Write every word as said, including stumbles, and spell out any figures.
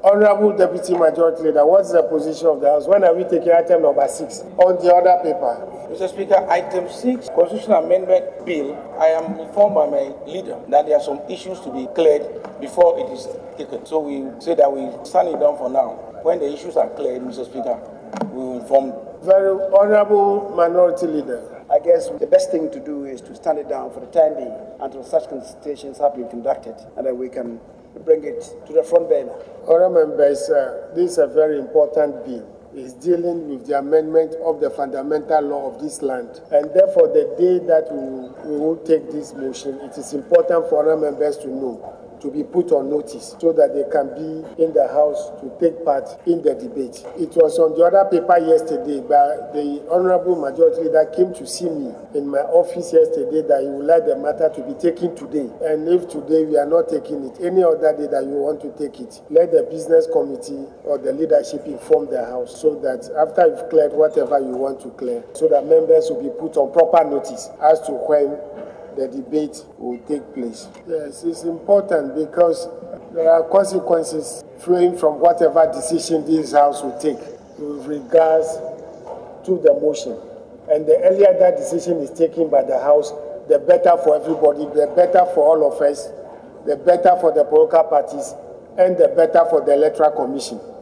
Honorable Deputy Majority Leader, what's the position of the House? When are we taking item number six on the other paper? Mister Speaker, item six, Constitutional Amendment Bill, I am informed by my leader that there are some issues to be cleared before it is taken. So we say that we stand it down for now. When the issues are cleared, Mister Speaker, we will inform. Very Honorable Minority Leader. I guess the best thing to do is to stand it down for the time being until such consultations have been conducted, and then we can bring it to the front burner. Honourable members, uh, this is a very important bill. It's dealing with the amendment of the fundamental law of this land. And therefore, the day that we, we will take this motion, it is important for honourable members to know, to be put on notice so that they can be in the House to take part in the debate. It was on the other paper yesterday, but the Honourable Majority Leader came to see me in my office yesterday that he would like the matter to be taken today. And if today we are not taking it, any other day that you want to take it, let the business committee or the leadership inform the House so that after you've cleared whatever you want to clear, so that members will be put on proper notice as to when the debate will take place. Yes, it's important because there are consequences flowing from whatever decision this House will take with regards to the motion. And the earlier that decision is taken by the House, the better for everybody, the better for all of us, the better for the political parties, and the better for the Electoral Commission.